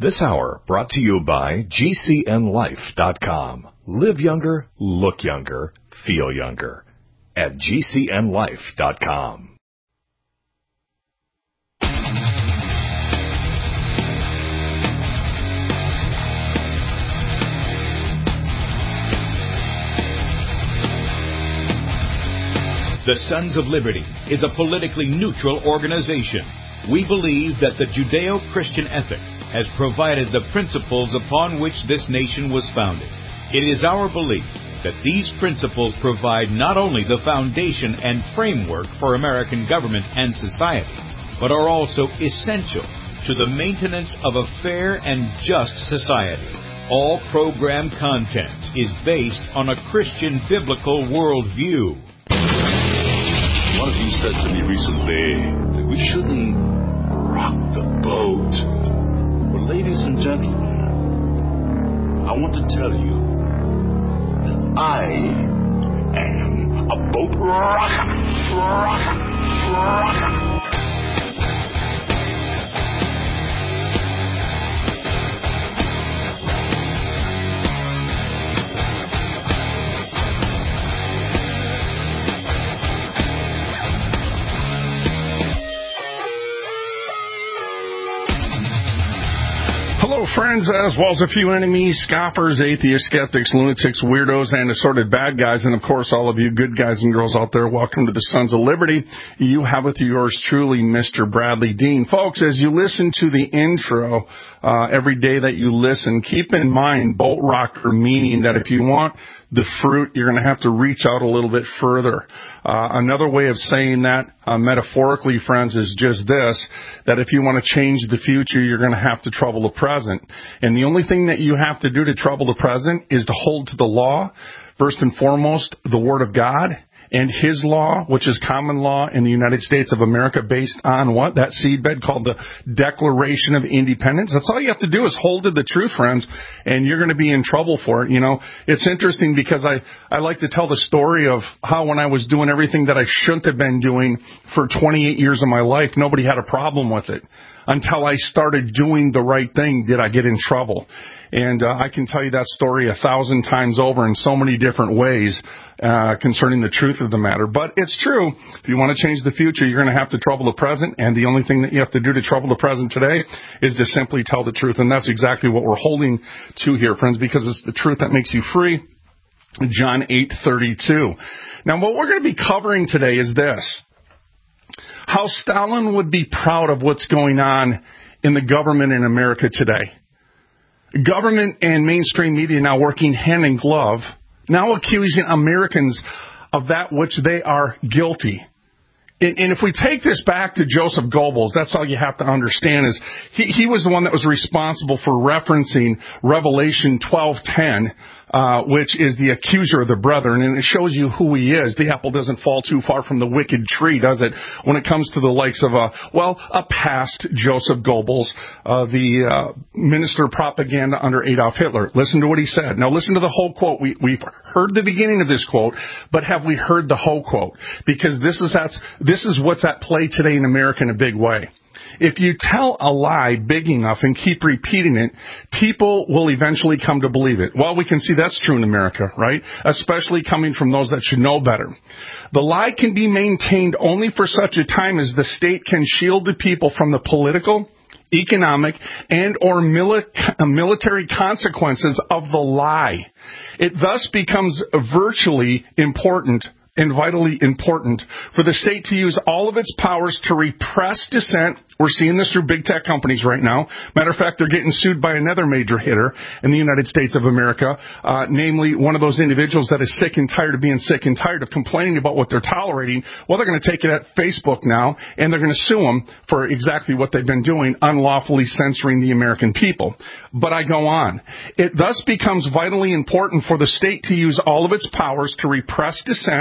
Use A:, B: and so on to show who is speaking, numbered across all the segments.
A: This hour brought to you by GCNLife.com. Live younger, look younger, feel younger at GCNLife.com.
B: The Sons of Liberty is a politically neutral organization. We believe that the Judeo-Christian ethic has provided the principles upon which this nation was founded. It is our belief that these principles provide not only the foundation and framework for American government and society, but are also essential to the maintenance of a fair and just society. All program content is based on a Christian biblical worldview.
C: One of you said to me recently that we shouldn't rock the boat. Well, ladies and gentlemen, I want to tell you that I am a boat rocker.
D: Hello, friends, as well as a few enemies, scoffers, atheists, skeptics, lunatics, weirdos, and assorted bad guys, and of course all of you good guys and girls out there. Welcome to the Sons of Liberty. You have with yours truly, Mr. Bradley Dean. Folks, as you listen to the intro every day that you listen, keep in mind boat rocker, meaning that if you want the fruit, you're going to have to reach out a little bit further. Another way of saying that, metaphorically, friends, is just this, that if you want to change the future, you're going to have to trouble the present. And the only thing that you have to do to trouble the present is to hold to the law, first and foremost, the Word of God, and His law, which is common law in the United States of America based on what? That seedbed called the Declaration of Independence. That's all you have to do is hold to the truth, friends, and you're going to be in trouble for it. You know, it's interesting because I like to tell the story of how when I was doing everything that I shouldn't have been doing for 28 years of my life, nobody had a problem with it. Until I started doing the right thing, did I get in trouble. And I can tell you that story 1,000 times over in so many different ways concerning the truth of the matter. But it's true. If you want to change the future, you're going to have to trouble the present. And the only thing that you have to do to trouble the present today is to simply tell the truth. And that's exactly what we're holding to here, friends, because it's the truth that makes you free. John 8:32. Now, what we're going to be covering today is this. How Stalin would be proud of what's going on in the government in America today. Government and mainstream media now working hand in glove, now accusing Americans of that which they are guilty. And if we take this back to Joseph Goebbels, that's all you have to understand is he was the one that was responsible for referencing Revelation 12:10, which is the accuser of the brethren, and it shows you who he is. The apple doesn't fall too far from the wicked tree, does it? When it comes to the likes of a past Joseph Goebbels, the minister of propaganda under Adolf Hitler. Listen to what he said. Now listen to the whole quote. We've heard the beginning of this quote, but have we heard the whole quote? Because this is what's at play today in America in a big way. If you tell a lie big enough and keep repeating it, people will eventually come to believe it. Well, we can see that's true in America, right? Especially coming from those that should know better. The lie can be maintained only for such a time as the state can shield the people from the political, economic, and or military consequences of the lie. It thus becomes virtually important and vitally important for the state to use all of its powers to repress dissent. We're seeing this through big tech companies right now. Matter of fact, they're getting sued by another major hitter in the United States of America, namely one of those individuals that is sick and tired of being sick and tired of complaining about what they're tolerating. Well, they're going to take it at Facebook now, and they're going to sue them for exactly what they've been doing, unlawfully censoring the American people. But I go on. It thus becomes vitally important for the state to use all of its powers to repress dissent,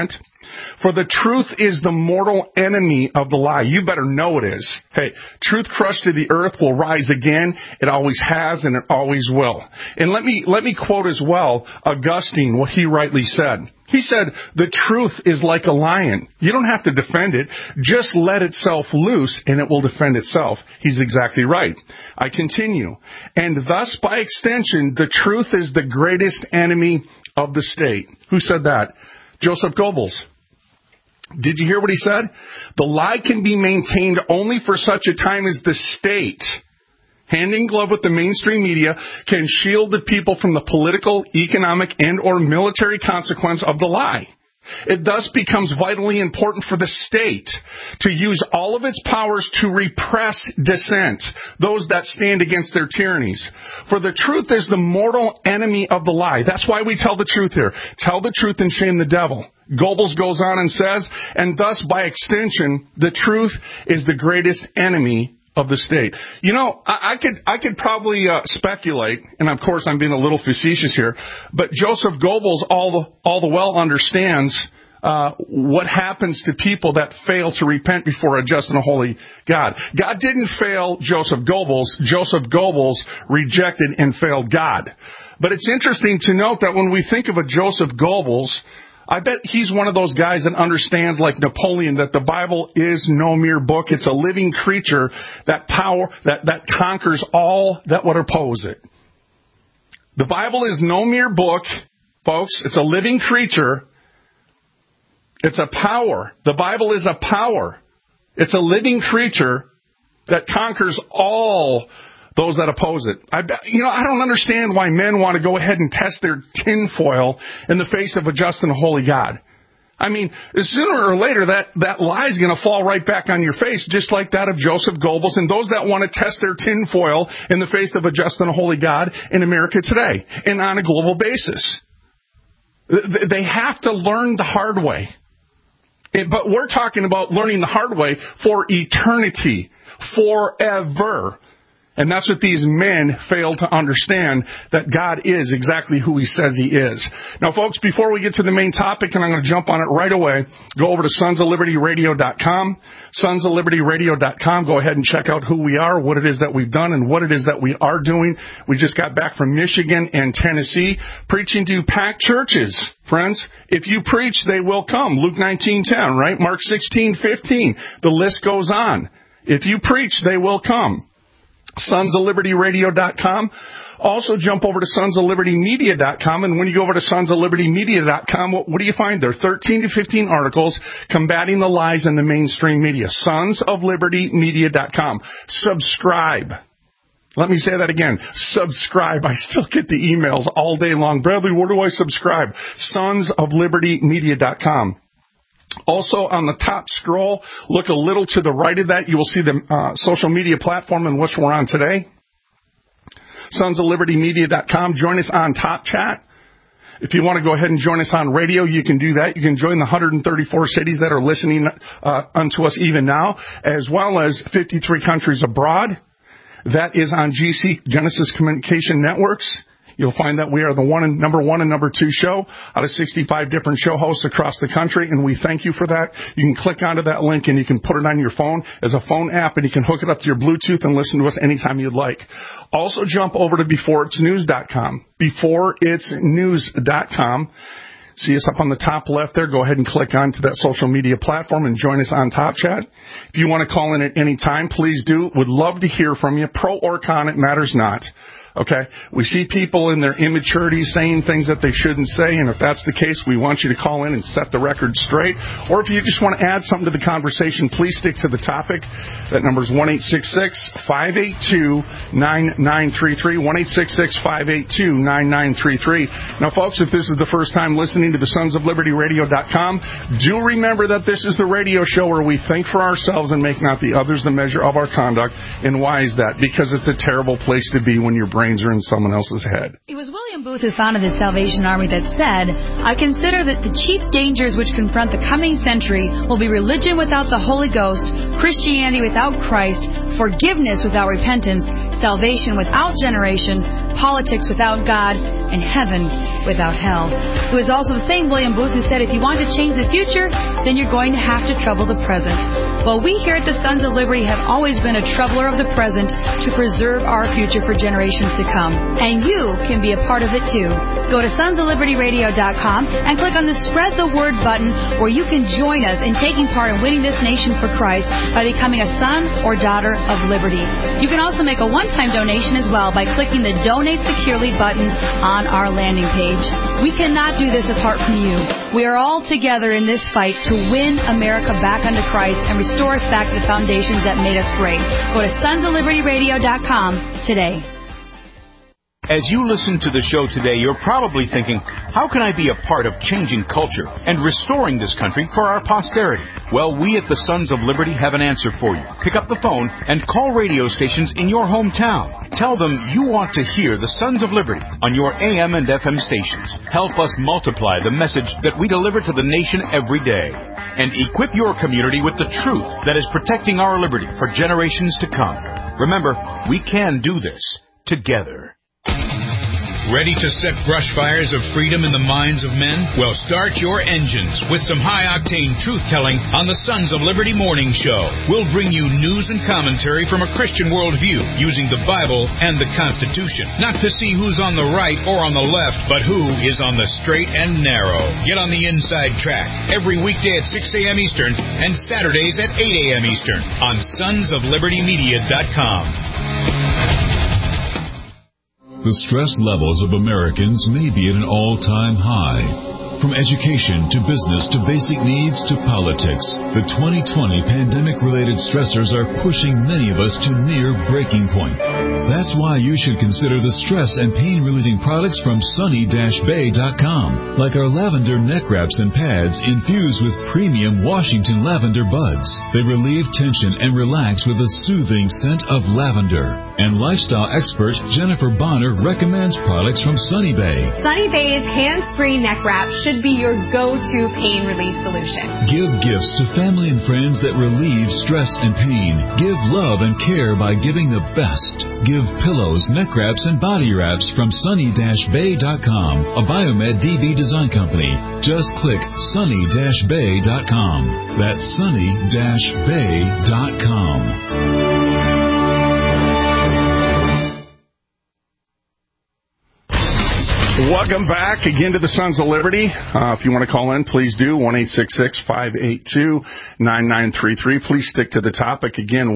D: For the truth is the mortal enemy of the lie. You better know it is. Hey, truth crushed to the earth will rise again. It always has and it always will. And let me quote as well Augustine, what he rightly said. He said, the truth is like a lion. You don't have to defend it. Just let itself loose and it will defend itself. He's exactly right. I continue. And thus, by extension, the truth is the greatest enemy of the state. Who said that? Joseph Goebbels. Did you hear what he said? The lie can be maintained only for such a time as the state, hand in glove with the mainstream media, can shield the people from the political, economic, and or military consequence of the lie. It thus becomes vitally important for the state to use all of its powers to repress dissent, those that stand against their tyrannies. For the truth is the mortal enemy of the lie. That's why we tell the truth here. Tell the truth and shame the devil. Goebbels goes on and says, and thus by extension, the truth is the greatest enemy of the state. You know, I could probably speculate, and of course I'm being a little facetious here, but Joseph Goebbels all the well understands what happens to people that fail to repent before a just and a holy God. God didn't fail Joseph Goebbels. Joseph Goebbels rejected and failed God. But it's interesting to note that when we think of a Joseph Goebbels, I bet he's one of those guys that understands, like Napoleon, that the Bible is no mere book. It's a living creature that conquers all that would oppose it. The Bible is no mere book, folks. It's a living creature. It's a power. The Bible is a power. It's a living creature that conquers all those that oppose it. I don't understand why men want to go ahead and test their tinfoil in the face of a just and a holy God. I mean, sooner or later, that lie is going to fall right back on your face, just like that of Joseph Goebbels and those that want to test their tinfoil in the face of a just and a holy God in America today and on a global basis. They have to learn the hard way. But we're talking about learning the hard way for eternity, forever. And that's what these men fail to understand, that God is exactly who He says He is. Now, folks, before we get to the main topic, and I'm going to jump on it right away, go over to sonsoflibertyradio.com, sonsoflibertyradio.com. Go ahead and check out who we are, what it is that we've done, and what it is that we are doing. We just got back from Michigan and Tennessee, preaching to packed churches. Friends, if you preach, they will come. Luke 19:10, right? Mark 16:15. The list goes on. If you preach, they will come. sonsoflibertyradio.com. Also jump over to sonsoflibertymedia.com, and when you go over to sonsoflibertymedia.com, what do you find there? 13 to 15 articles combating the lies in the mainstream media. sonsoflibertymedia.com. Subscribe. Let me say that again. Subscribe. I still get the emails all day long. Bradley, where do I subscribe? sonsoflibertymedia.com. Also, on the top scroll, look a little to the right of that. You will see the social media platform in which we're on today. sonsoflibertymedia.com. Join us on Top Chat. If you want to go ahead and join us on radio, you can do that. You can join the 134 cities that are listening unto us even now, as well as 53 countries abroad. That is on GC, Genesis Communication Networks. You'll find that we are the number one and number two show out of 65 different show hosts across the country, and we thank you for that. You can click onto that link, and you can put it on your phone as a phone app, and you can hook it up to your Bluetooth and listen to us anytime you'd like. Also, jump over to beforeitsnews.com. Beforeitsnews.com. See us up on the top left there. Go ahead and click onto that social media platform and join us on Top Chat. If you want to call in at any time, please do. Would love to hear from you. Pro or con, it matters not. Okay? We see people in their immaturity saying things that they shouldn't say, and if that's the case, we want you to call in and set the record straight. Or if you just want to add something to the conversation, please stick to the topic. That number is 1-866-582-9933, 1-866-582-9933. Now, folks, if this is the first time listening to the sonsoflibertyradio.com, do remember that this is the radio show where we think for ourselves and make not the others the measure of our conduct. And why is that? Because it's a terrible place to be when your brains are in someone else's head.
E: It was William Booth who founded the Salvation Army that said, "I consider that the chief dangers which confront the coming century will be religion without the Holy Ghost, Christianity without Christ, forgiveness without repentance, salvation without generation, politics without God, and heaven without hell. It was also the same William Booth who said, if you want to change the future, then you're going to have to trouble the present. Well, we here at the Sons of Liberty have always been a troubler of the present to preserve our future for generations to come. And you can be a part of it too. Go to sonsoflibertyradio.com and click on the Spread the Word button, where you can join us in taking part in winning this nation for Christ by becoming a son or daughter of liberty. You can also make a one-time donation as well by clicking the Donate Securely button on our landing page. We cannot do this apart from you. We are all together in this fight to win America back unto Christ and restore us back to the foundations that made us great. Go to sonsoflibertyradio.com today.
B: As you listen to the show today, you're probably thinking, how can I be a part of changing culture and restoring this country for our posterity? Well, we at the Sons of Liberty have an answer for you. Pick up the phone and call radio stations in your hometown. Tell them you want to hear the Sons of Liberty on your AM and FM stations. Help us multiply the message that we deliver to the nation every day. And equip your community with the truth that is protecting our liberty for generations to come. Remember, we can do this together.
F: Ready to set brush fires of freedom in the minds of men? Well, start your engines with some high-octane truth-telling on the Sons of Liberty Morning Show. We'll bring you news and commentary from a Christian worldview using the Bible and the Constitution. Not to see who's on the right or on the left, but who is on the straight and narrow. Get on the inside track every weekday at 6 a.m. Eastern and Saturdays at 8 a.m. Eastern on sonsoflibertymedia.com.
G: The stress levels of Americans may be at an all-time high. From education to business to basic needs to politics, the 2020 pandemic-related stressors are pushing many of us to near breaking point. That's why you should consider the stress and pain-relieving products from sunny-bay.com, like our lavender neck wraps and pads infused with premium Washington lavender buds. They relieve tension and relax with a soothing scent of lavender. And lifestyle expert Jennifer Bonner recommends products from Sunny Bay.
H: Sunny Bay's hands-free neck wrap should be your go-to pain relief solution.
G: Give gifts to family and friends that relieve stress and pain. Give love and care by giving the best. Give pillows, neck wraps, and body wraps from sunny-bay.com, a Biomed DB design company. Just click sunny-bay.com. That's sunny-bay.com.
D: Welcome back again to the Sons of Liberty. If you want to call in, please do. 1-866-582-9933. Please stick to the topic. Again,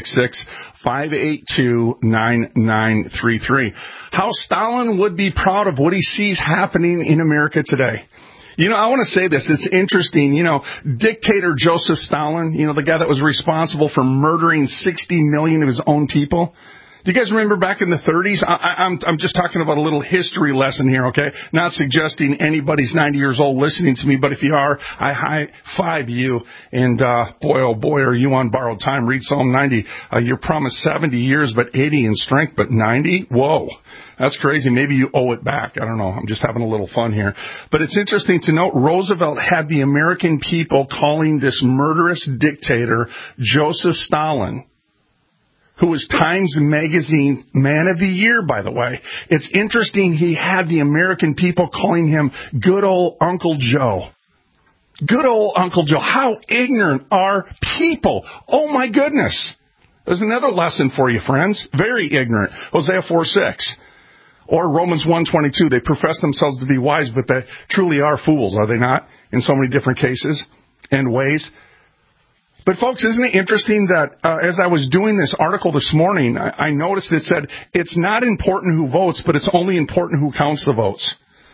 D: 1-866-582-9933. How Stalin would be proud of what he sees happening in America today. You know, I want to say this. It's interesting. You know, dictator Joseph Stalin, you know, the guy that was responsible for murdering 60 million of his own people. Do you guys remember back in the 30s? I'm just talking about a little history lesson here, okay? Not suggesting anybody's 90 years old listening to me, but if you are, I high-five you. And boy, oh boy, are you on borrowed time. Read Psalm 90. You're promised 70 years, but 80 in strength, but 90? Whoa. That's crazy. Maybe you owe it back. I don't know. I'm just having a little fun here. But it's interesting to note Roosevelt had the American people calling this murderous dictator Joseph Stalin, who was Times Magazine Man of the Year, by the way. It's interesting he had the American people calling him good old Uncle Joe. Good old Uncle Joe. How ignorant are people? Oh, my goodness. There's another lesson for you, friends. Very ignorant. Hosea 4:6. Or Romans 1:22. They profess themselves to be wise, but they truly are fools, are they not? In so many different cases and ways. But folks, isn't it interesting that as I was doing this article this morning, I noticed it said, it's not important who votes, but it's only important who counts the votes.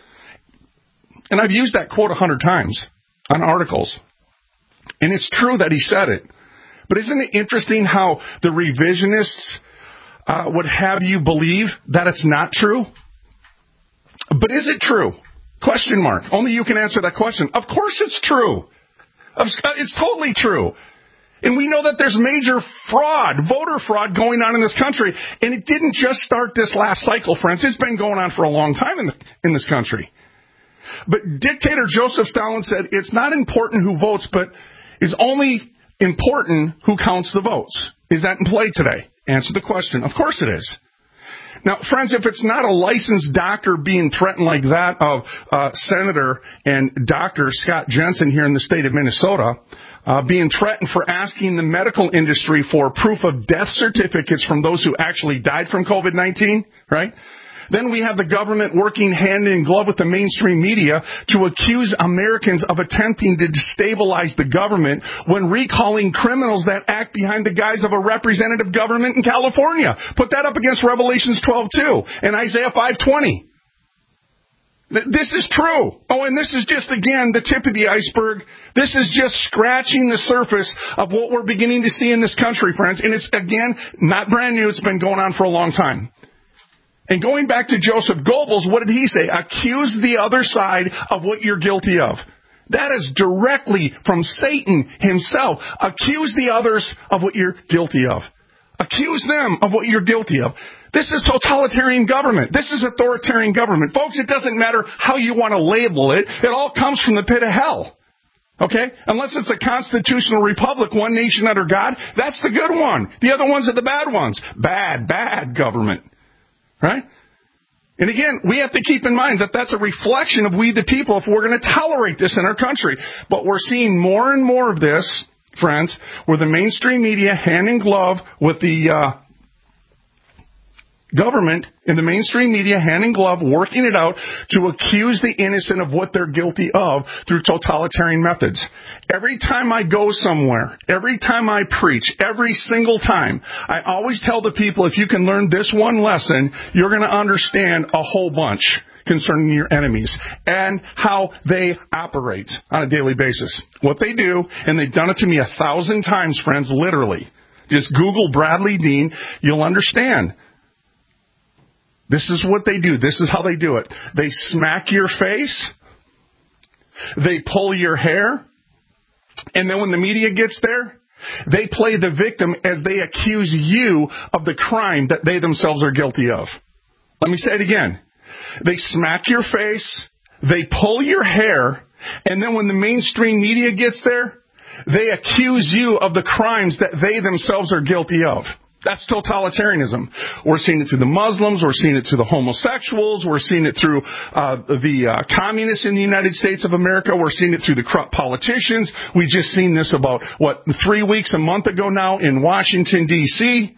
D: And I've used that quote 100 times on articles. And it's true that he said it. But isn't it interesting how the revisionists would have you believe that it's not true? But is it true? Question mark. Only you can answer that question. Of course it's true. It's totally true. And we know that there's major fraud, voter fraud going on in this country. And it didn't just start this last cycle, friends. It's been going on for a long time in this country. But dictator Joseph Stalin said it's not important who votes, but is only important who counts the votes. Is that in play today? Answer the question. Of course it is. Now, friends, if it's not a licensed doctor being threatened like that of Senator and Dr. Scott Jensen here in the state of Minnesota, being threatened for asking the medical industry for proof of death certificates from those who actually died from COVID-19, right? Then we have the government working hand in glove with the mainstream media to accuse Americans of attempting to destabilize the government when recalling criminals that act behind the guise of a representative government in California. Put that up against Revelations 12:2 and Isaiah 5:20. This is true. Oh, and this is just, again, the tip of the iceberg. This is just scratching the surface of what we're beginning to see in this country, friends. And it's, again, not brand new. It's been going on for a long time. And going back to Joseph Goebbels, what did he say? Accuse the other side of what you're guilty of. That is directly from Satan himself. Accuse the others of what you're guilty of. Accuse them of what you're guilty of. This is totalitarian government. This is authoritarian government. Folks, it doesn't matter how you want to label it. It all comes from the pit of hell. Okay? Unless it's a constitutional republic, one nation under God, that's the good one. The other ones are the bad ones. Bad government. Right? And again, we have to keep in mind that that's a reflection of we the people if we're going to tolerate this in our country. But we're seeing more and more of this, friends, where the mainstream media, hand in glove with the government and the mainstream media, hand in glove, working it out to accuse the innocent of what they're guilty of through totalitarian methods. Every time I go somewhere, every time I preach, every single time, I always tell the people, if you can learn this one lesson, you're going to understand a whole bunch concerning your enemies and how they operate on a daily basis. What they do, and they've done it to me 1,000 times, friends, literally. Just Google Bradley Dean, you'll understand. This is what they do. This is how they do it. They smack your face. They pull your hair. And then when the media gets there, they play the victim as they accuse you of the crime that they themselves are guilty of. Let me say it again. They smack your face. They pull your hair. And then when the mainstream media gets there, they accuse you of the crimes that they themselves are guilty of. That's totalitarianism. We're seeing it through the Muslims. We're seeing it through the homosexuals. We're seeing it through the communists in the United States of America. We're seeing it through the corrupt politicians. We just seen this about, 3 weeks, a month ago now in Washington, D.C.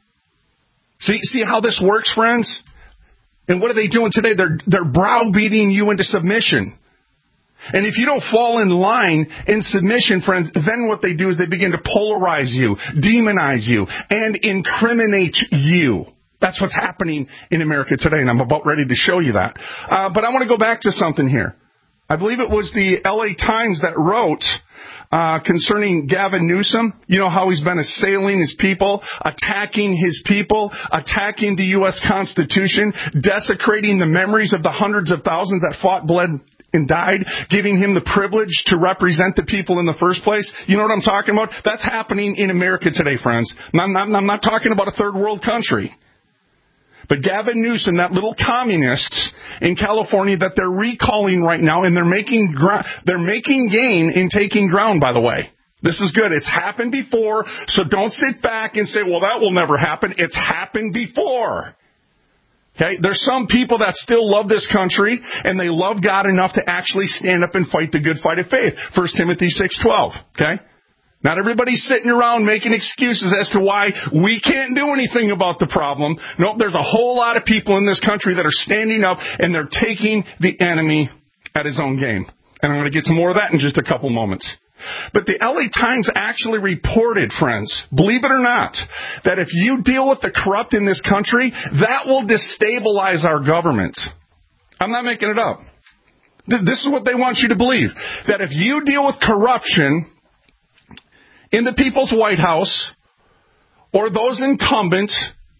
D: See how this works, friends? And what are they doing today? They're browbeating you into submission. And if you don't fall in line in submission, friends, then what they do is they begin to polarize you, demonize you, and incriminate you. That's what's happening in America today, and I'm about ready to show you that. But I want to go back to something here. I believe it was the LA Times that wrote concerning Gavin Newsom. You know how he's been assailing his people, attacking his people, attacking the U.S. Constitution, desecrating the memories of the hundreds of thousands that fought, bled, and died, giving him the privilege to represent the people in the first place. You know what I'm talking about? That's happening in America today, friends. I'm not talking about a third world country. But Gavin Newsom, that little communist in California that they're recalling right now, and they're making gain in taking ground, by the way. This is good. It's happened before, so don't sit back and say, well, that will never happen. It's happened before. Okay, there's some people that still love this country, and they love God enough to actually stand up and fight the good fight of faith. 1 Timothy 6:12. Okay, not everybody's sitting around making excuses as to why we can't do anything about the problem. Nope, there's a whole lot of people in this country that are standing up, and they're taking the enemy at his own game. And I'm going to get to more of that in just a couple moments. But the LA Times actually reported, friends, believe it or not, that if you deal with the corrupt in this country, that will destabilize our government. I'm not making it up. This is what they want you to believe. That if you deal with corruption in the people's White House or those incumbents,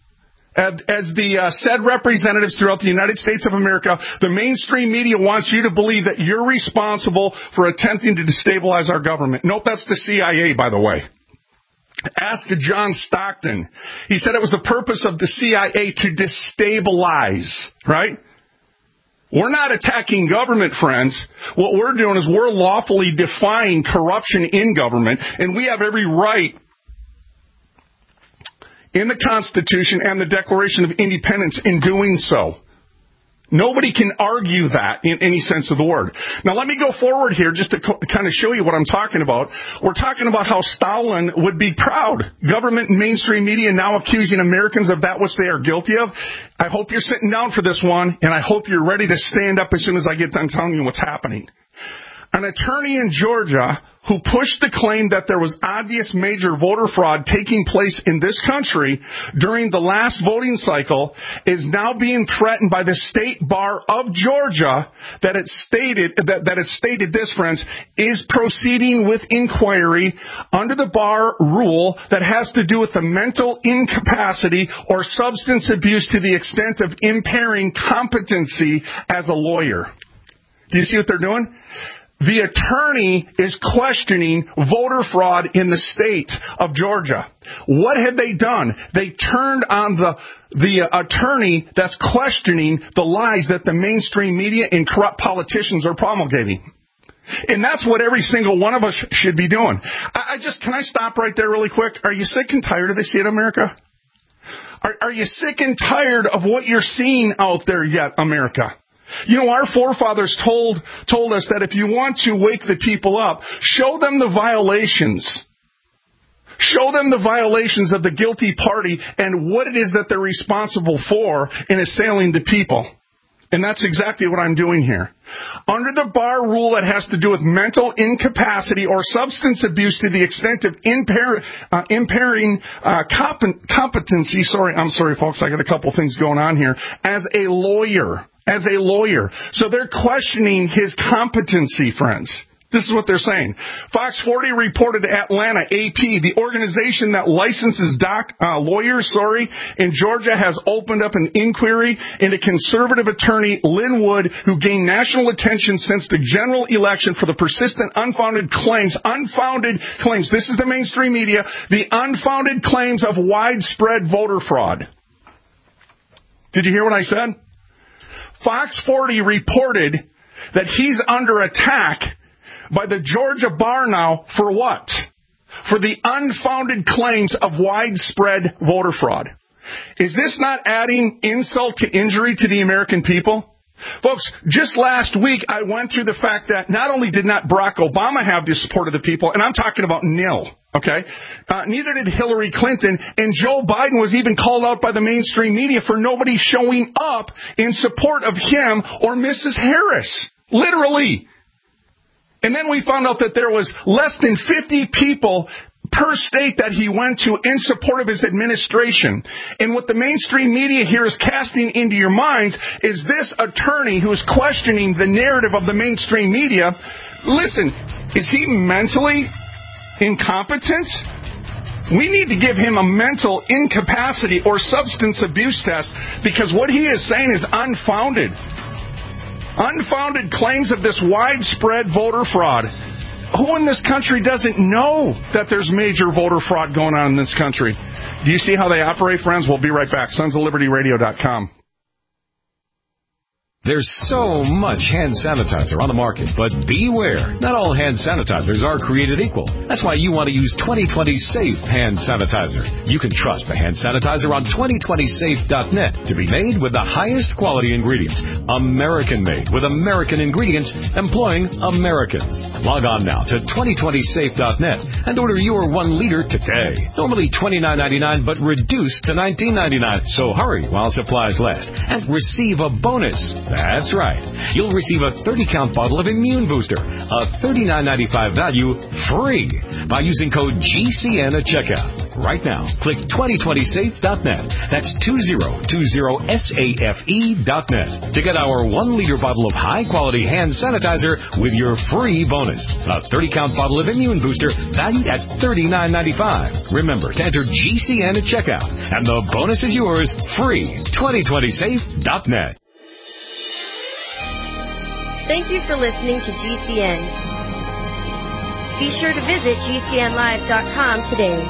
D: as the said representatives throughout the United States of America, the mainstream media wants you to believe that you're responsible for attempting to destabilize our government. Nope, that's the CIA, by the way. Ask John Stockton. He said it was the purpose of the CIA to destabilize, right? We're not attacking government, friends. What we're doing is we're lawfully defying corruption in government, and we have every right in the Constitution and the Declaration of Independence in doing so. Nobody can argue that in any sense of the word. Now, let me go forward here just to kind of show you what I'm talking about. We're talking about how Stalin would be proud. Government and mainstream media now accusing Americans of that which they are guilty of. I hope you're sitting down for this one, and I hope you're ready to stand up as soon as I get done telling you what's happening. An attorney in Georgia who pushed the claim that there was obvious major voter fraud taking place in this country during the last voting cycle is now being threatened by the state bar of Georgia that it stated this, friends, is proceeding with inquiry under the bar rule that has to do with the mental incapacity or substance abuse to the extent of impairing competency as a lawyer. Do you see what they're doing? The attorney is questioning voter fraud in the state of Georgia. What had they done? They turned on the attorney that's questioning the lies that the mainstream media and corrupt politicians are promulgating. And that's what every single one of us should be doing. Can I stop right there really quick? Are you sick and tired of this yet, America? Are you sick and tired of what you're seeing out there yet, America? You know, our forefathers told us that if you want to wake the people up, show them the violations. Show them the violations of the guilty party and what it is that they're responsible for in assailing the people. And that's exactly what I'm doing here. Under the bar rule that has to do with mental incapacity or substance abuse to the extent of impairing competency. I'm sorry, folks, I got a couple things going on here. As a lawyer. So they're questioning his competency, friends. This is what they're saying. Fox 40 reported to Atlanta, AP, the organization that licenses lawyers in Georgia has opened up an inquiry into conservative attorney Lynn Wood, who gained national attention since the general election for the persistent unfounded claims, this is the mainstream media, the unfounded claims of widespread voter fraud. Did you hear what I said? Fox 40 reported that he's under attack by the Georgia bar now for what? For the unfounded claims of widespread voter fraud. Is this not adding insult to injury to the American people? Folks, just last week I went through the fact that not only did not Barack Obama have the support of the people, and I'm talking about nil, okay? Neither did Hillary Clinton, and Joe Biden was even called out by the mainstream media for nobody showing up in support of him or Mrs. Harris. Literally. And then we found out that there was less than 50 people per state that he went to in support of his administration. And what the mainstream media here is casting into your minds is this attorney who is questioning the narrative of the mainstream media. Listen, is he mentally incompetent? We need to give him a mental incapacity or substance abuse test because what he is saying is unfounded. Unfounded claims of this widespread voter fraud. Who in this country doesn't know that there's major voter fraud going on in this country? Do you see how they operate, friends? We'll be right back. SonsOfLibertyRadio.com.
I: There's so much hand sanitizer on the market, but beware. Not all hand sanitizers are created equal. That's why you want to use 2020 Safe hand sanitizer. You can trust the hand sanitizer on 2020safe.net to be made with the highest quality ingredients. American-made with American ingredients, employing Americans. Log on now to 2020safe.net and order your 1 liter today. Normally $29.99, but reduced to $19.99. So hurry while supplies last and receive a bonus. That's right. You'll receive a 30-count bottle of Immune Booster, a $39.95 value, free by using code GCN at checkout. Right now, click 2020safe.net. That's 2020safe.net to get our 1 liter bottle of high-quality hand sanitizer with your free bonus. A 30-count bottle of Immune Booster valued at $39.95. Remember to enter GCN at checkout, and the bonus is yours, free. 2020safe.net.
J: Thank you for listening to GCN. Be sure to visit GCNlive.com today.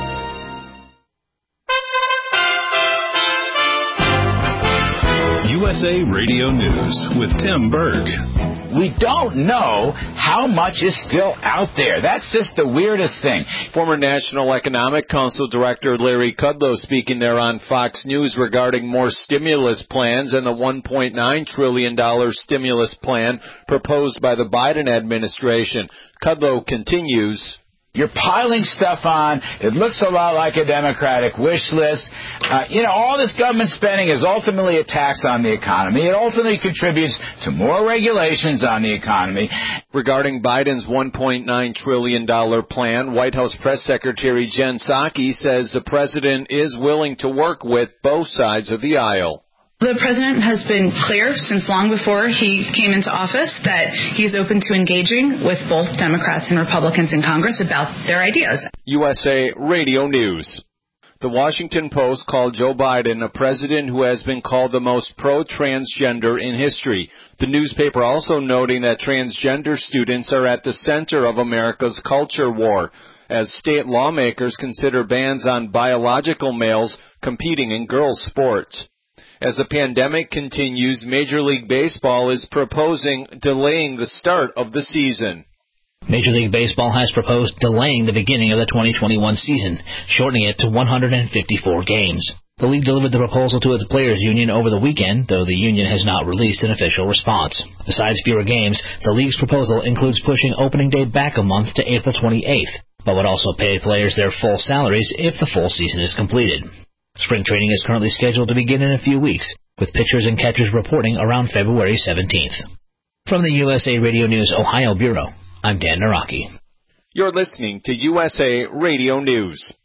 G: USA Radio News with Tim Berg.
K: We don't know how much is still out there. That's just the weirdest thing.
L: Former National Economic Council Director Larry Kudlow speaking there on Fox News regarding more stimulus plans and the $1.9 trillion stimulus plan proposed by the Biden administration. Kudlow continues.
K: You're piling stuff on. It looks a lot like a Democratic wish list. All this government spending is ultimately a tax on the economy. It ultimately contributes to more regulations on the economy.
L: Regarding Biden's $1.9 trillion plan, White House Press Secretary Jen Psaki says the president is willing to work with both sides of the aisle.
M: The president has been clear since long before he came into office that he's open to engaging with both Democrats and Republicans in Congress about their ideas.
L: USA Radio News. The Washington Post called Joe Biden a president who has been called the most pro-transgender in history. The newspaper also noting that transgender students are at the center of America's culture war, as state lawmakers consider bans on biological males competing in girls' sports. As the pandemic continues, Major League Baseball is proposing delaying the start of the season.
N: Major League Baseball has proposed delaying the beginning of the 2021 season, shortening it to 154 games. The league delivered the proposal to its players' union over the weekend, though the union has not released an official response. Besides fewer games, the league's proposal includes pushing opening day back a month to April 28th, but would also pay players their full salaries if the full season is completed. Spring training is currently scheduled to begin in a few weeks, with pitchers and catchers reporting around February 17th. From the USA Radio News Ohio Bureau, I'm Dan Naraki.
L: You're listening to USA Radio News.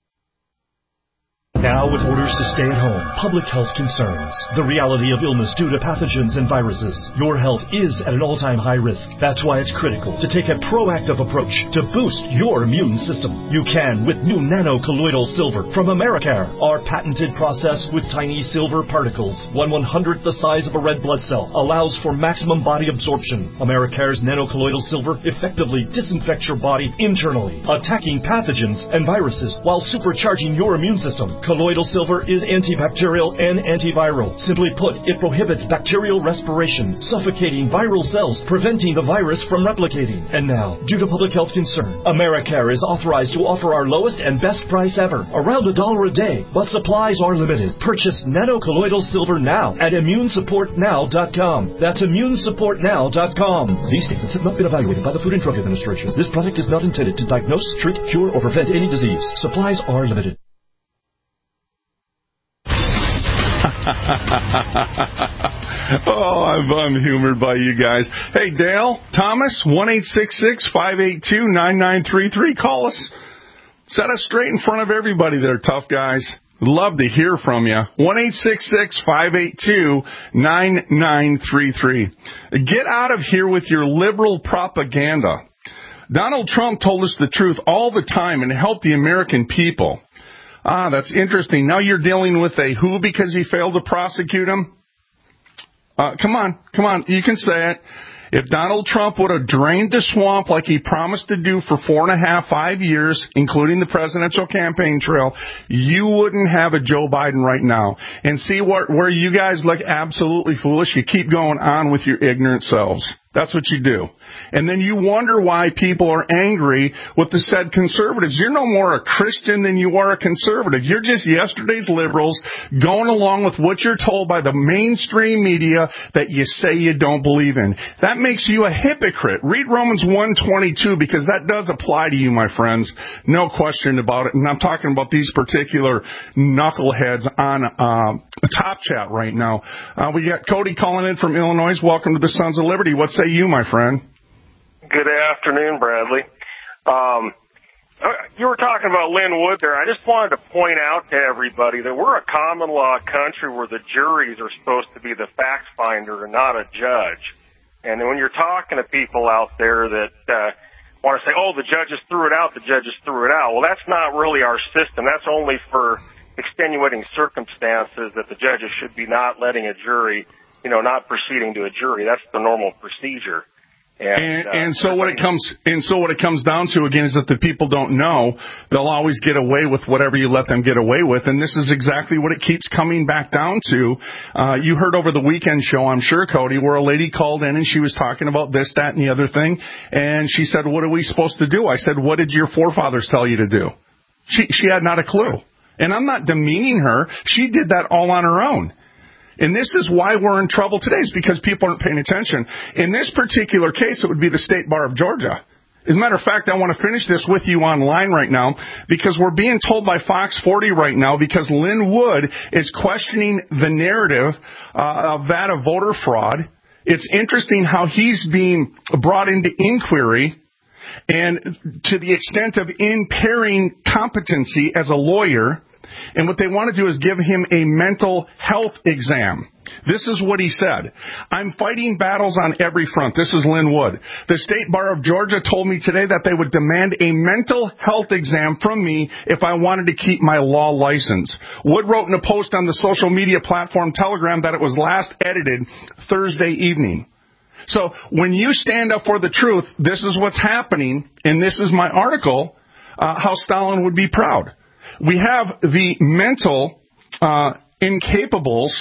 O: Now with orders to stay at home, public health concerns, the reality of illness due to pathogens and viruses, your health is at an all-time high risk. That's why it's critical to take a proactive approach to boost your immune system. You can with new nano-colloidal silver from Americare, our patented process with tiny silver particles, 1/100th the size of a red blood cell, allows for maximum body absorption. Americare's nano-colloidal silver effectively disinfects your body internally, attacking pathogens and viruses while supercharging your immune system. Colloidal silver is antibacterial and antiviral. Simply put, it prohibits bacterial respiration, suffocating viral cells, preventing the virus from replicating. And now, due to public health concern, Americare is authorized to offer our lowest and best price ever, around $1 a day, but supplies are limited. Purchase nano-colloidal silver now at immunesupportnow.com. That's immunesupportnow.com. These statements have not been evaluated by the Food and Drug Administration. This product is not intended to diagnose, treat, cure, or prevent any disease. Supplies are limited.
D: I'm humored by you guys. Hey, Dale, Thomas, 1-866-582-9933. Call us. Set us straight in front of everybody there, tough guys. Love to hear from you. 1-866-582-9933. Get out of here with your liberal propaganda. Donald Trump told us the truth all the time and helped the American people. That's interesting. Now you're dealing with a who because he failed to prosecute him? Come on. You can say it. If Donald Trump would have drained the swamp like he promised to do for 5 years, including the presidential campaign trail, you wouldn't have a Joe Biden right now. And see where you guys look absolutely foolish? You keep going on with your ignorant selves. That's what you do. And then you wonder why people are angry with the said conservatives. You're no more a Christian than you are a conservative. You're just yesterday's liberals going along with what you're told by the mainstream media that you say you don't believe in. That makes you a hypocrite. Read Romans 1:22 because that does apply to you, my friends. No question about it. And I'm talking about these particular knuckleheads on Top Chat right now. We got Cody calling in from Illinois. Welcome to the Sons of Liberty. What say you, my friend?
P: Good afternoon, Bradley. You were talking about Lynn Wood there. I just wanted to point out to everybody that we're a common law country where the juries are supposed to be the fact finder and not a judge. And when you're talking to people out there that want to say, oh, the judges threw it out, well, that's not really our system. That's only for extenuating circumstances that the judges should be not letting a jury, not proceeding to a jury. That's the normal procedure.
D: And so what it comes down to again is that the people don't know. They'll always get away with whatever you let them get away with, and this is exactly what it keeps coming back down to. You heard over the weekend show, I'm sure, Cody, where a lady called in and she was talking about this, that, and the other thing, and she said, "What are we supposed to do?" I said, "What did your forefathers tell you to do?" She had not a clue, and I'm not demeaning her. She did that all on her own. And this is why we're in trouble today, is because people aren't paying attention. In this particular case, it would be the State Bar of Georgia. As a matter of fact, I want to finish this with you online right now, because we're being told by Fox 40 right now, because Lin Wood is questioning the narrative of that of voter fraud. It's interesting how he's being brought into inquiry, and to the extent of impairing competency as a lawyer. And what they want to do is give him a mental health exam. This is what he said. "I'm fighting battles on every front." This is Lin Wood. "The State Bar of Georgia told me today that they would demand a mental health exam from me if I wanted to keep my law license." Wood wrote in a post on the social media platform Telegram that it was last edited Thursday evening. So when you stand up for the truth, this is what's happening, and this is my article, how Stalin would be proud. We have the mental incapables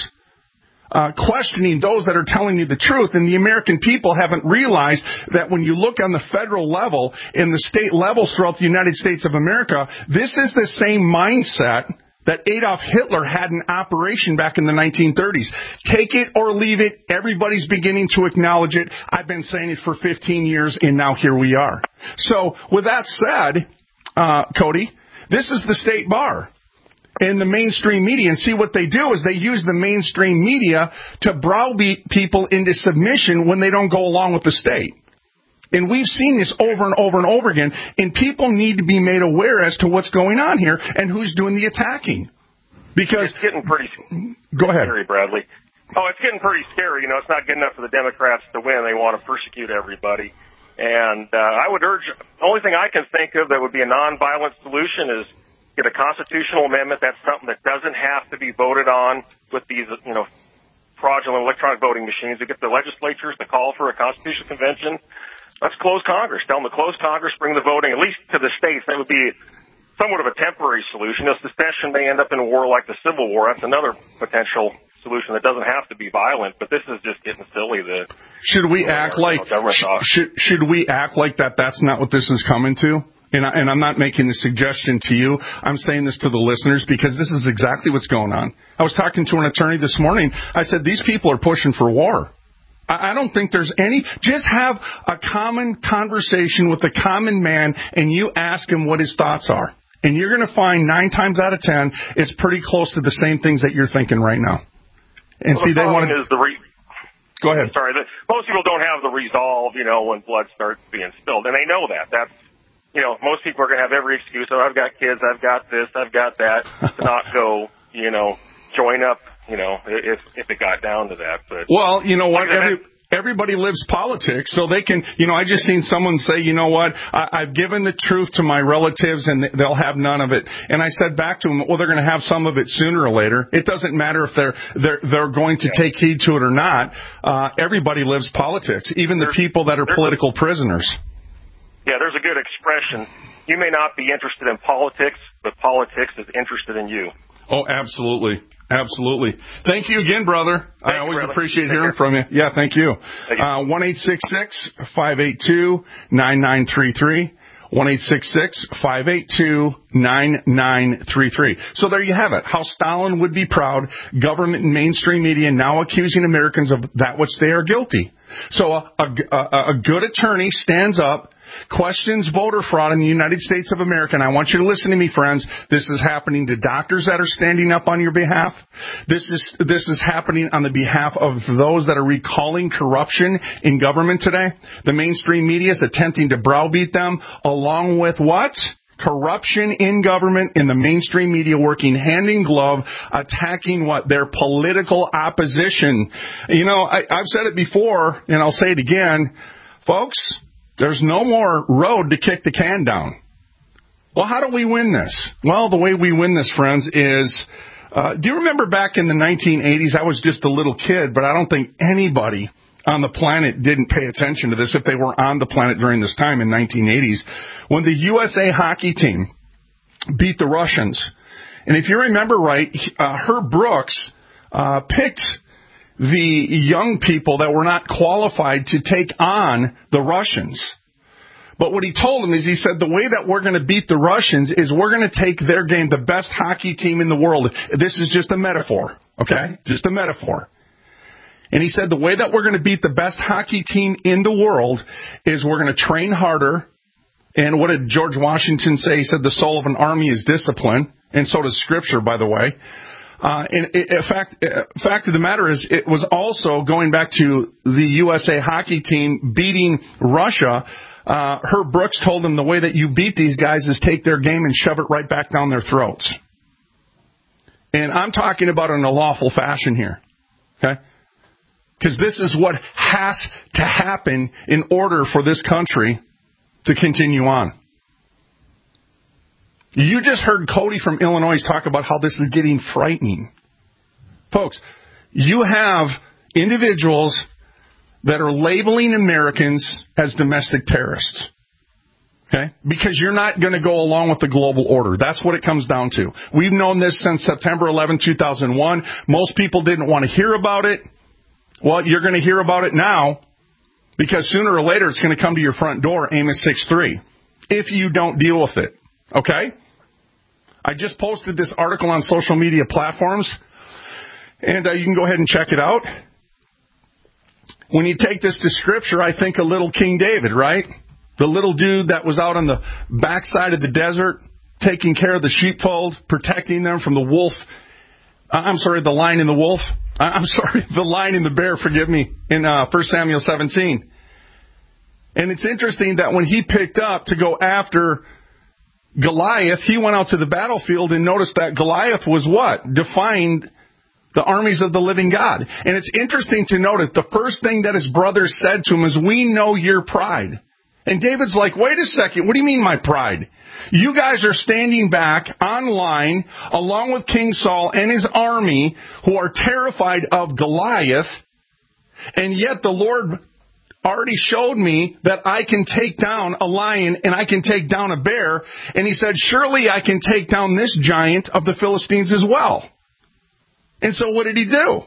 D: questioning those that are telling you the truth, and the American people haven't realized that when you look on the federal level and the state levels throughout the United States of America, this is the same mindset that Adolf Hitler had in operation back in the 1930s. Take it or leave it. Everybody's beginning to acknowledge it. I've been saying it for 15 years, and now here we are. So with that said, Cody, this is the State Bar and the mainstream media. And see, what they do is they use the mainstream media to browbeat people into submission when they don't go along with the state. And we've seen this over and over and over again. And people need to be made aware as to what's going on here and who's doing the attacking. Because
P: it's getting pretty
D: go ahead,
P: scary, Bradley. Oh, it's getting pretty scary. You know, it's not good enough for the Democrats to win. They want to persecute everybody. And I would urge, the only thing I can think of that would be a nonviolent solution is get a constitutional amendment. That's something that doesn't have to be voted on with these, fraudulent electronic voting machines. To get the legislatures to call for a constitutional convention. Let's close Congress. Tell them to close Congress, bring the voting, at least to the states. That would be somewhat of a temporary solution. If secession may end up in a war like the Civil War, that's another potential solution that doesn't have to be violent. But this is just getting silly.
D: Should we act like that's not what this is coming to? And I'm not making a suggestion to you. I'm saying this to the listeners because this is exactly what's going on. I was talking to an attorney this morning. I said, these people are pushing for war. I don't think there's any. Just have a common conversation with a common man and you ask him what his thoughts are. And you're going to find 9 times out of 10, it's pretty close to the same things that you're thinking right now. And
P: well, they want to.
D: Go ahead.
P: Sorry. Most people don't have the resolve, when blood starts being spilled. And they know that. That's, most people are going to have every excuse. Oh, I've got kids. I've got this. I've got that. To not go, join up, if it got down to that. But
D: well, you know what? Everybody lives politics, so they can, I just seen someone say, you know what, I've given the truth to my relatives and they'll have none of it. And I said back to them, well, they're going to have some of it sooner or later. It doesn't matter if they're going to take heed to it or not. Everybody lives politics, even the people that are political prisoners.
P: Yeah, there's a good expression. You may not be interested in politics, but politics is interested in you.
D: Oh, absolutely. Absolutely. Thank you again, brother. I always appreciate hearing from you. Yeah, thank you. 1-866-582-9933. 1-866-582-9933. So there you have it. How Stalin would be proud. Government and mainstream media now accusing Americans of that which they are guilty. So a good attorney stands up, questions voter fraud in the United States of America. And I want you to listen to me, friends. This is happening to doctors that are standing up on your behalf. This is happening on the behalf of those that are recalling corruption in government today. The mainstream media is attempting to browbeat them along with what? Corruption in government and the mainstream media working hand in glove, attacking what? Their political opposition. I've said it before, and I'll say it again. Folks, there's no more road to kick the can down. Well, how do we win this? Well, the way we win this, friends, is, do you remember back in the 1980s? I was just a little kid, but I don't think anybody on the planet didn't pay attention to this, if they were on the planet during this time in 1980s, when the USA hockey team beat the Russians. And if you remember right, Herb Brooks picked the young people that were not qualified to take on the Russians. But what he told them is, he said, the way that we're going to beat the Russians is we're going to take their game, the best hockey team in the world. This is just a metaphor, okay? Just a metaphor. And he said the way that we're going to beat the best hockey team in the world is we're going to train harder. And what did George Washington say? He said the soul of an army is discipline. And so does Scripture, by the way. Fact of the matter is, it was also going back to the USA hockey team beating Russia. Herb Brooks told them the way that you beat these guys is take their game and shove it right back down their throats. And I'm talking about in a lawful fashion here. Okay? Because this is what has to happen in order for this country to continue on. You just heard Cody from Illinois talk about how this is getting frightening. Folks, you have individuals that are labeling Americans as domestic terrorists. Okay? Because you're not going to go along with the global order. That's what it comes down to. We've known this since September 11, 2001. Most people didn't want to hear about it. Well, you're going to hear about it now, because sooner or later it's going to come to your front door, Amos 6:3, if you don't deal with it. Okay? I just posted this article on social media platforms, and you can go ahead and check it out. When you take this to Scripture, I think of little King David, right? The little dude that was out on the backside of the desert, taking care of the sheepfold, protecting them from the wolf. The lion and the wolf. The lion and the bear, forgive me, in 1 Samuel 17. And it's interesting that when he picked up to go after Goliath, he went out to the battlefield and noticed that Goliath was what? Defying the armies of the living God. And it's interesting to note that the first thing that his brothers said to him is, we know your pride. And David's like, wait a second, what do you mean my pride? You guys are standing back online along with King Saul and his army who are terrified of Goliath, and yet the Lord already showed me that I can take down a lion and I can take down a bear. And he said, surely I can take down this giant of the Philistines as well. And so what did he do?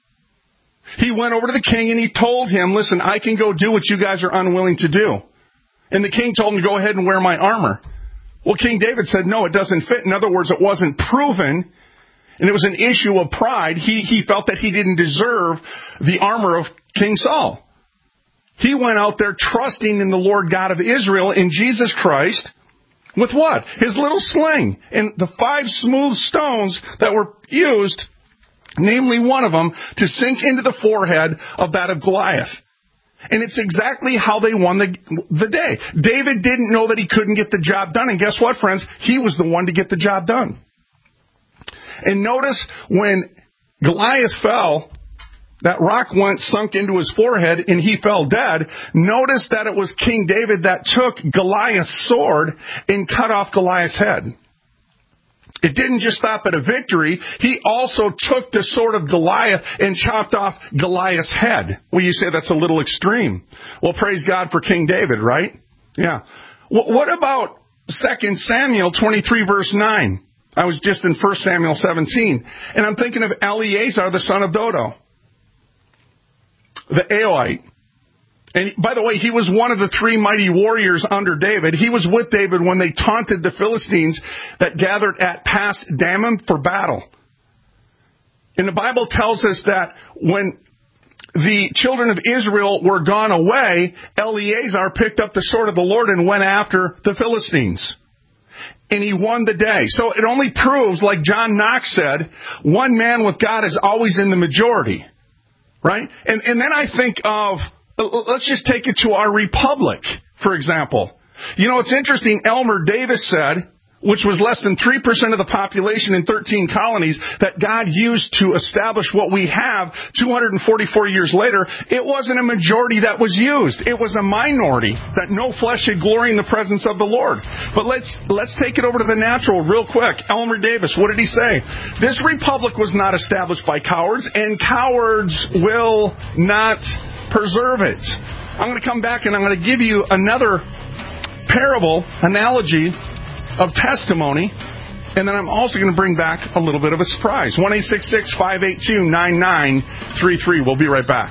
D: He went over to the king and he told him, listen, I can go do what you guys are unwilling to do. And the king told him to go ahead and wear my armor. Well, King David said, no, it doesn't fit. In other words, it wasn't proven. And it was an issue of pride. He felt that he didn't deserve the armor of King Saul. He went out there trusting in the Lord God of Israel, in Jesus Christ, with what? His little sling. And the 5 smooth stones that were used, namely one of them, to sink into the forehead of that of Goliath. And it's exactly how they won the day. David didn't know that he couldn't get the job done. And guess what, friends? He was the one to get the job done. And notice when Goliath fell, that rock sunk into his forehead and he fell dead. Notice that it was King David that took Goliath's sword and cut off Goliath's head. It didn't just stop at a victory. He also took the sword of Goliath and chopped off Goliath's head. Well, you say that's a little extreme. Well, praise God for King David, right? Yeah. What about 2 Samuel 23, verse 9? I was just in 1 Samuel 17. And I'm thinking of Eleazar, the son of Dodo, the Aoite. And by the way, he was one of the 3 mighty warriors under David. He was with David when they taunted the Philistines that gathered at Pas Dammim for battle. And the Bible tells us that when the children of Israel were gone away, Eleazar picked up the sword of the Lord and went after the Philistines. And he won the day. So it only proves, like John Knox said, one man with God is always in the majority. Right? And then I think of, let's just take it to our republic, for example. You know, it's interesting. Elmer Davis said, which was less than 3% of the population in 13 colonies, that God used to establish what we have 244 years later. It wasn't a majority that was used. It was a minority, that no flesh should glory in the presence of the Lord. But let's take it over to the natural real quick. Elmer Davis, what did he say? This republic was not established by cowards, and cowards will not preserve it. I'm going to come back and I'm going to give you another parable, analogy of testimony, and then I'm also going to bring back a little bit of a surprise. 1-866-582-9933. We'll be right back.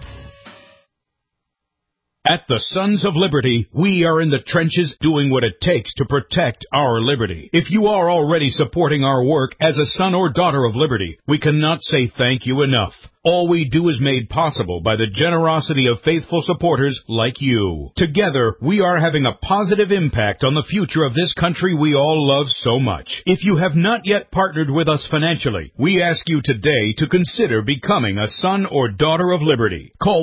B: At the Sons of Liberty, we are in the trenches doing what it takes to protect our liberty. If you are already supporting our work as a son or daughter of liberty, we cannot say thank you enough. All we do is made possible by the generosity of faithful supporters like you. Together, we are having a positive impact on the future of this country we all love so much. If you have not yet partnered with us financially, we ask you today to consider becoming a son or daughter of liberty. Call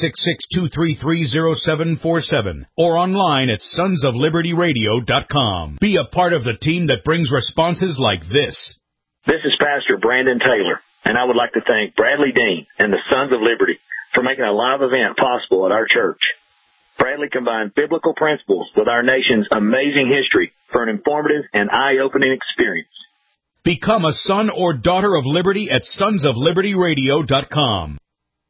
B: 1-866-233-0747 or online at sonsoflibertyradio.com. Be a part of the team that brings responses like this.
Q: This is Pastor Brandon Taylor, and I would like to thank Bradley Dean and the Sons of Liberty for making a live event possible at our church. Bradley combined biblical principles with our nation's amazing history for an informative and eye-opening experience.
B: Become a son or daughter of liberty at sonsoflibertyradio.com.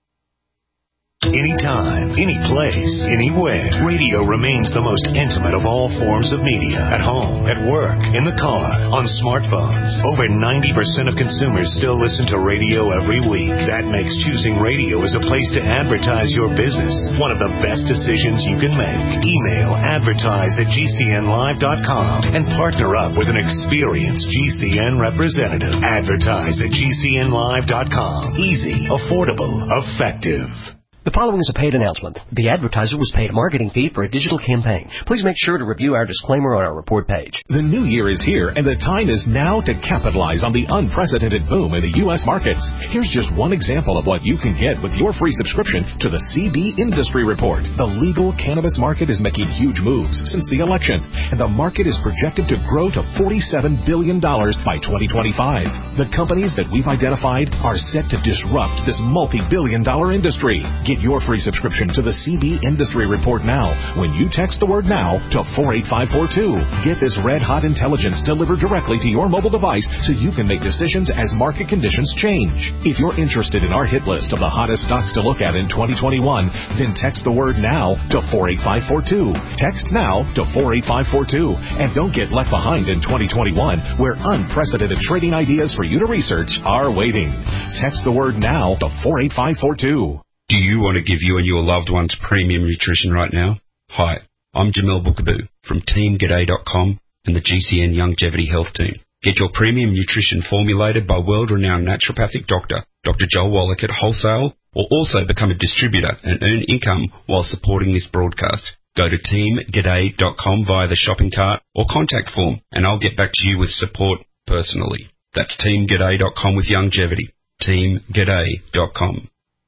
R: Anytime, any place, anywhere, radio remains the most intimate of all forms of media. At home, at work, in the car, on smartphones. Over 90% of consumers still listen to radio every week. That makes choosing radio as a place to advertise your business one of the best decisions you can make. Email advertise@gcnlive.com and partner up with an experienced GCN representative. Advertise@gcnlive.com. Easy, affordable, effective.
S: The following is a paid announcement. The advertiser was paid a marketing fee for a digital campaign. Please make sure to review our disclaimer on our report page.
T: The new year is here, and the time is now to capitalize on the unprecedented boom in the U.S. markets. Here's just one example of what you can get with your free subscription to the CB Industry Report. The legal cannabis market is making huge moves since the election, and the market is projected to grow to $47 billion by 2025. The companies that we've identified are set to disrupt this multi-billion-dollar industry. Get your free subscription to the CB Industry Report now when you text the word NOW to 48542. Get this red-hot intelligence delivered directly to your mobile device so you can make decisions as market conditions change. If you're interested in our hit list of the hottest stocks to look at in 2021, then text the word NOW to 48542. Text NOW to 48542. And don't get left behind in 2021 where unprecedented trading ideas for you to research are waiting. Text the word NOW to 48542.
U: Do you want to give you and your loved ones premium nutrition right now? Hi, I'm Jamel Bookaboo from TeamGaday.com and the GCN Longevity Health Team. Get your premium nutrition formulated by world-renowned naturopathic doctor, Dr. Joel Wallach at wholesale, or also become a distributor and earn income while supporting this broadcast. Go to TeamGaday.com via the shopping cart or contact form, and I'll get back to you with support personally. That's TeamGaday.com with longevity. TeamGaday.com.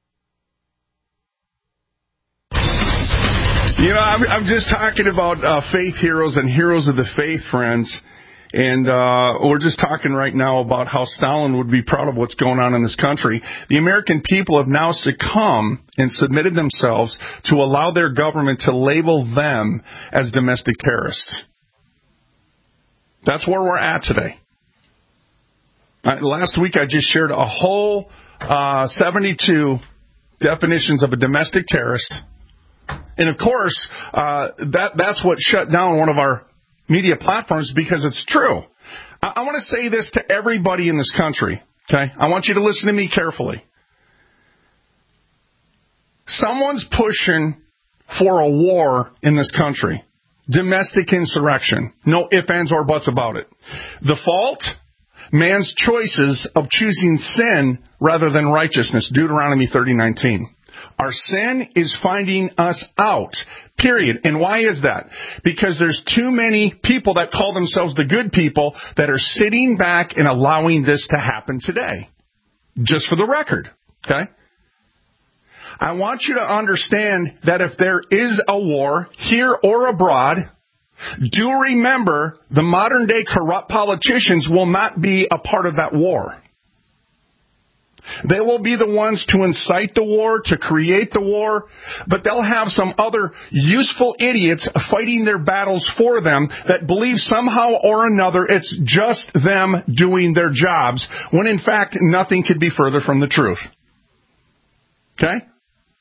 D: You know, I'm just talking about faith heroes and heroes of the faith, friends. And we're just talking right now about how Stalin would be proud of what's going on in this country. The American people have now succumbed and submitted themselves to allow their government to label them as domestic terrorists. That's where we're at today. Last week I just shared a whole 72 definitions of a domestic terrorist. And, of course, that's what shut down one of our media platforms because it's true. I want to say this to everybody in this country, okay? I want you to listen to me carefully. Someone's pushing for a war in this country. Domestic insurrection. No ifs, ands, or buts about it. The fault? Man's choices of choosing sin rather than righteousness. Deuteronomy 30:19. Our sin is finding us out, period. And why is that? Because there's too many people that call themselves the good people that are sitting back and allowing this to happen today. Just for the record, okay? I want you to understand that if there is a war, here or abroad, do remember the modern day corrupt politicians will not be a part of that war. They will be the ones to incite the war, to create the war, but they'll have some other useful idiots fighting their battles for them that believe somehow or another it's just them doing their jobs, when in fact nothing could be further from the truth. Okay?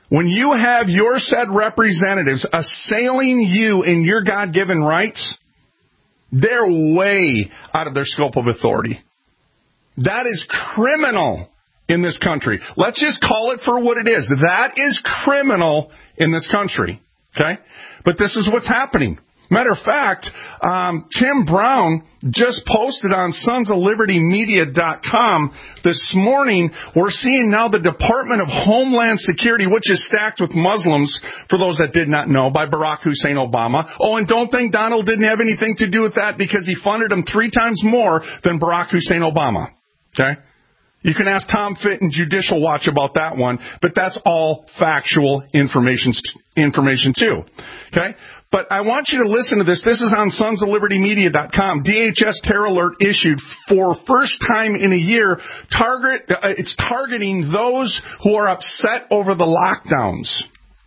D: When you have your said representatives assailing you in your God-given rights, they're way out of their scope of authority. That is criminal in this country. Let's just call it for what it is. That is criminal in this country. Okay? But this is what's happening. Matter of fact, Tim Brown just posted on sonsoflibertymedia.com this morning, we're seeing now the Department of Homeland Security, which is stacked with Muslims, for those that did not know, by Barack Hussein Obama. Oh, and don't think Donald didn't have anything to do with that, because he funded him 3 times more than Barack Hussein Obama. Okay? You can ask Tom Fitt and Judicial Watch about that one, but that's all factual information too. Okay? But I want you to listen to this. This is on sonsoflibertymedia.com. DHS terror alert issued for first time in a year. It's targeting those who are upset over the lockdowns.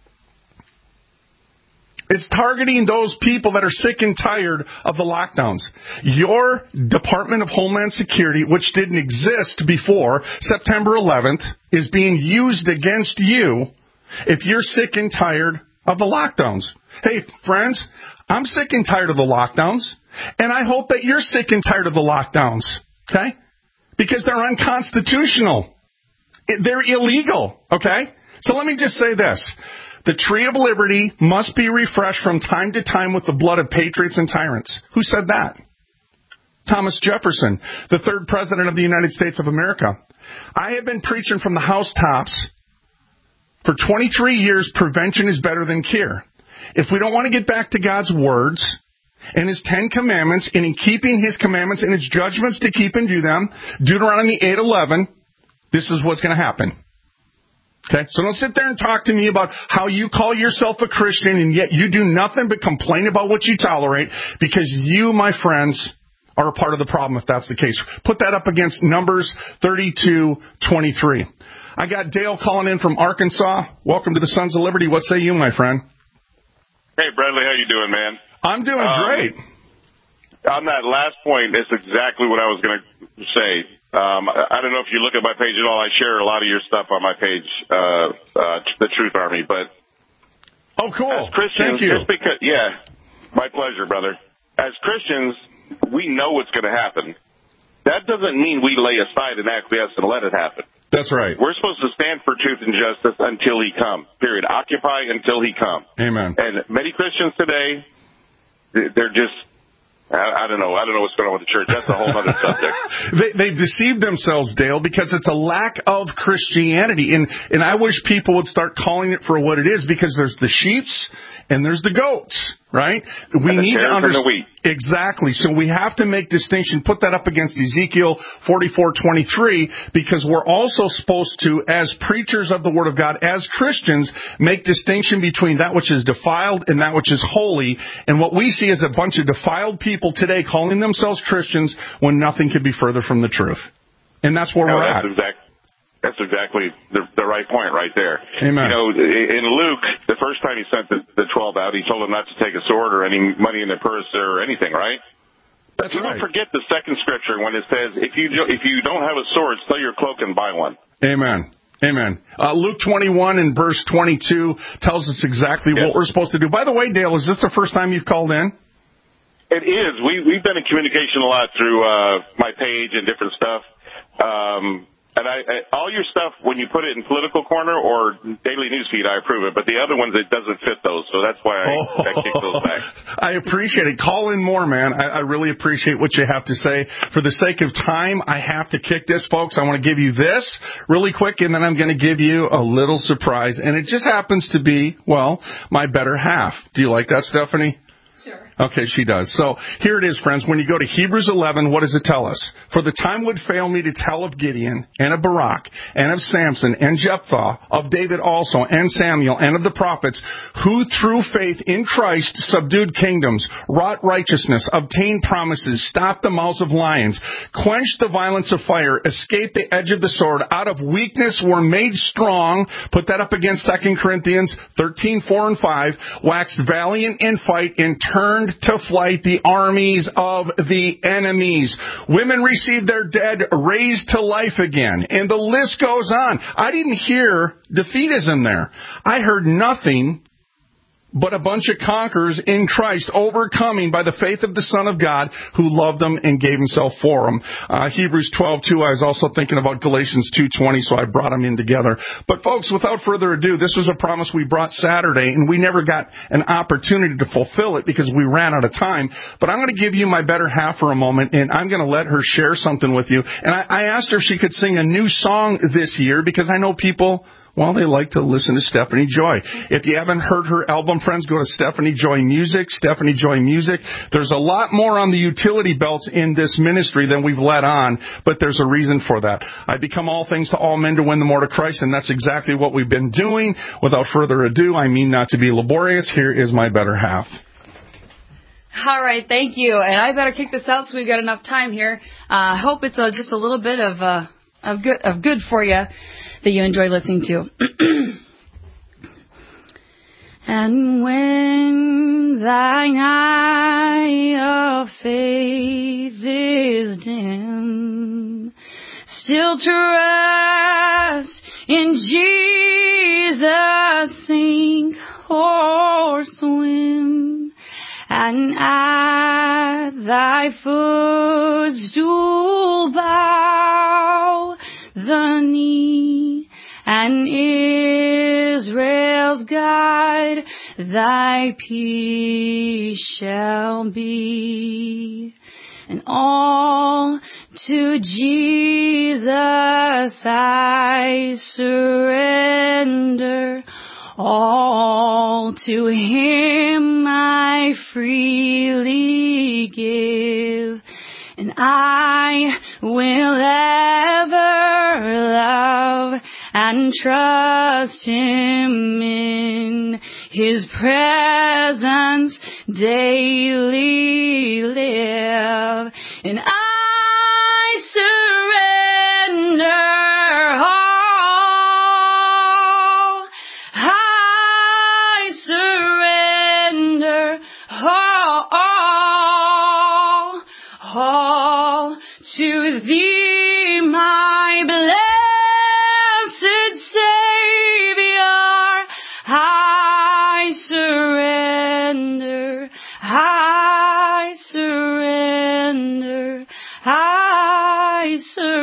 D: It's targeting those people that are sick and tired of the lockdowns. Your Department of Homeland Security, which didn't exist before September 11th, is being used against you if you're sick and tired of the lockdowns. Hey, friends, I'm sick and tired of the lockdowns, and I hope that you're sick and tired of the lockdowns, okay? Because they're unconstitutional. They're illegal, okay? So let me just say this. The tree of liberty must be refreshed from time to time with the blood of patriots and tyrants. Who said that? Thomas Jefferson, the 3rd president of the United States of America. I have been preaching from the housetops for 23 years, prevention is better than cure. If we don't want to get back to God's words and His 10 commandments, and in keeping His commandments and His judgments to keep and do them, Deuteronomy 8:11, this is what's going to happen. Okay? So don't sit there and talk to me about how you call yourself a Christian and yet you do nothing but complain about what you tolerate, because you, my friends, are a part of the problem if that's the case. Put that up against Numbers 32:23. I got Dale calling in from Arkansas. Welcome to the Sons of Liberty. What say you, my friend?
A: Hey, Bradley, how you doing, man?
D: I'm doing great.
A: On that last point, that's exactly what I was going to say. I don't know if you look at my page at all. I share a lot of your stuff on my page, the Truth Army. But
D: oh, cool!
A: As Christians,
D: thank you.
A: Just because, yeah, my pleasure, brother. As Christians, we know what's going to happen. That doesn't mean we lay aside and acquiesce and let it happen.
D: That's right.
A: We're supposed to stand for truth and justice until He comes. Period. Occupy until He comes.
D: Amen.
A: And many Christians today, they're just, I don't know what's going on with the church. That's a whole other subject.
D: They've deceived themselves, Dale, because it's a lack of Christianity. And I wish people would start calling it for what it is, because there's the sheeps and there's the goats, right? We need to understand. Exactly. So we have to make distinction, put that up against Ezekiel 44:23, because we're also supposed to, as preachers of the Word of God, as Christians, make distinction between that which is defiled and that which is holy. And what we see is a bunch of defiled people today calling themselves Christians when nothing could be further from the truth. And that's where we're at.
A: That's exactly the right point right there.
D: Amen.
A: You know, in Luke, the first time He sent the 12 out, He told them not to take a sword or any money in their purse or anything, right?
D: That's
A: right.
D: Don't
A: forget the second scripture when it says, if you don't have a sword, sell your cloak and buy one.
D: Amen. Amen. Luke 21 and verse 22 tells us exactly what we're supposed to do. By the way, Dale, is this the first time you've called in?
A: It is. We've been in communication a lot through my page and different stuff. And all your stuff, when you put it in Political Corner or Daily Newsfeed, I approve it. But the other ones, it doesn't fit those. So that's why I kick those back.
D: I appreciate it. Call in more, man. I really appreciate what you have to say. For the sake of time, I have to kick this, folks. I want to give you this really quick, and then I'm going to give you a little surprise. And it just happens to be, well, my better half. Do you like that, Stephanie?
E: Sure.
D: Okay, she does. So here it is, friends. When you go to Hebrews 11, what does it tell us? For the time would fail me to tell of Gideon and of Barak and of Samson and Jephthah, of David also and Samuel and of the prophets, who through faith in Christ subdued kingdoms, wrought righteousness, obtained promises, stopped the mouths of lions, quenched the violence of fire, escaped the edge of the sword, out of weakness were made strong. Put that up against 2 Corinthians 13:4 and 5. Waxed valiant in fight, in turn turned to flight the armies of the enemies. Women received their dead raised to life again. And the list goes on. I didn't hear defeatism there. I heard nothing but a bunch of conquerors in Christ, overcoming by the faith of the Son of God who loved them and gave himself for them. Hebrews 12:2. I was also thinking about Galatians 2:20, so I brought them in together. But folks, without further ado, this was a promise we brought Saturday, and we never got an opportunity to fulfill it because we ran out of time. But I'm going to give you my better half for a moment, and I'm going to let her share something with you. And I asked her if she could sing a new song this year because I know people, well, they like to listen to Stephanie Joy. If you haven't heard her album, friends, go to Stephanie Joy Music, Stephanie Joy Music. There's a lot more on the utility belts in this ministry than we've let on, but there's a reason for that. I become all things to all men to win them more to Christ, and that's exactly what we've been doing. Without further ado, I mean not to be laborious, here is my better half.
E: All right, thank you. And I better kick this out so we've got enough time here. I hope it's just a little bit of good for you that you enjoy listening to. And when thine eye of faith is dim, still trust in Jesus, sink or swim, and at thy footstool bow the knee, and Israel's God thy peace shall be. And all to Jesus I surrender, all to him I freely give, and I will ever love and trust him in his presence daily live. And I surrender all. I surrender all to thee, my blessed Savior. I surrender, I surrender, I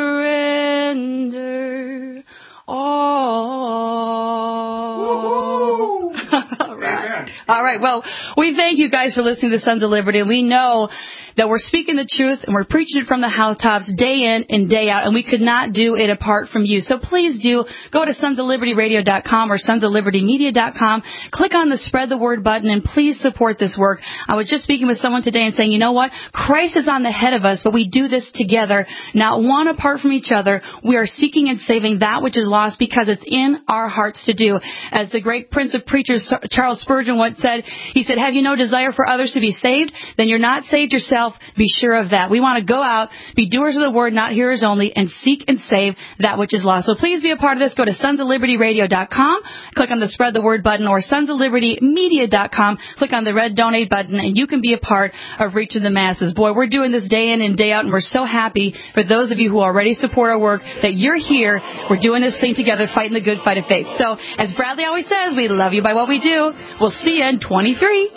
E: surrender all. All right. All right. Well, we thank you guys for listening to Sons of Liberty, and we know that we're speaking the truth and we're preaching it from the housetops day in and day out, and we could not do it apart from you. So please do go to sonsoflibertyradio.com or sonsoflibertymedia.com. Click on the Spread the Word button and please support this work. I was just speaking with someone today and saying, you know what? Christ is on the head of us, but we do this together, not one apart from each other. We are seeking and saving that which is lost because it's in our hearts to do. As the great Prince of Preachers, Charles Spurgeon, once said, he said, have you no desire for others to be saved? Then you're not saved yourself. Be sure of that. We want to go out, be doers of the word, not hearers only, and seek and save that which is lost. So please be a part of this. Go to sonsoflibertyradio.com, click on the Spread the Word button, or sonsoflibertymedia.com, click on the red Donate button, and you can be a part of reaching the masses. Boy, we're doing this day in and day out, and we're so happy for those of you who already support our work that you're here. We're doing this thing together, fighting the good fight of faith. So, as Bradley always says, we love you by what we do. We'll see you in 23.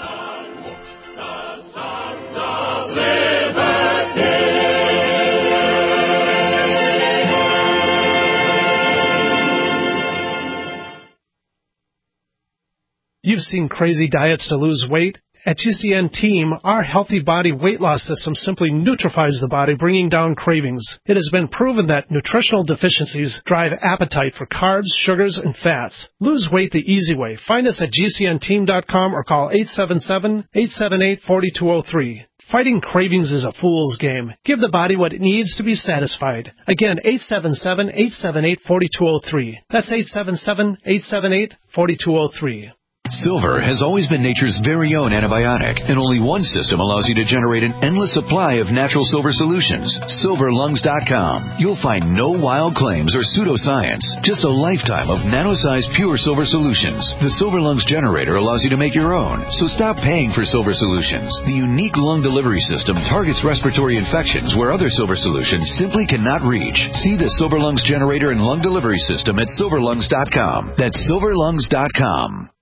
C: You've seen crazy diets to lose weight. At GCN Team, our healthy body weight loss system simply neutralizes the body, bringing down cravings. It has been proven that nutritional deficiencies drive appetite for carbs, sugars, and fats. Lose weight the easy way. Find us at GCNteam.com or call 877-878-4203. Fighting cravings is a fool's game. Give the body what it needs to be satisfied. Again, 877-878-4203. That's 877-878-4203.
F: Silver has always been nature's very own antibiotic, and only one system allows you to generate an endless supply of natural silver solutions. SilverLungs.com. You'll find no wild claims or pseudoscience, just a lifetime of nano-sized pure silver solutions. The Silver Lungs generator allows you to make your own, so stop paying for silver solutions. The unique lung delivery system targets respiratory infections where other silver solutions simply cannot reach. See the Silver Lungs generator and lung delivery system at SilverLungs.com. That's SilverLungs.com.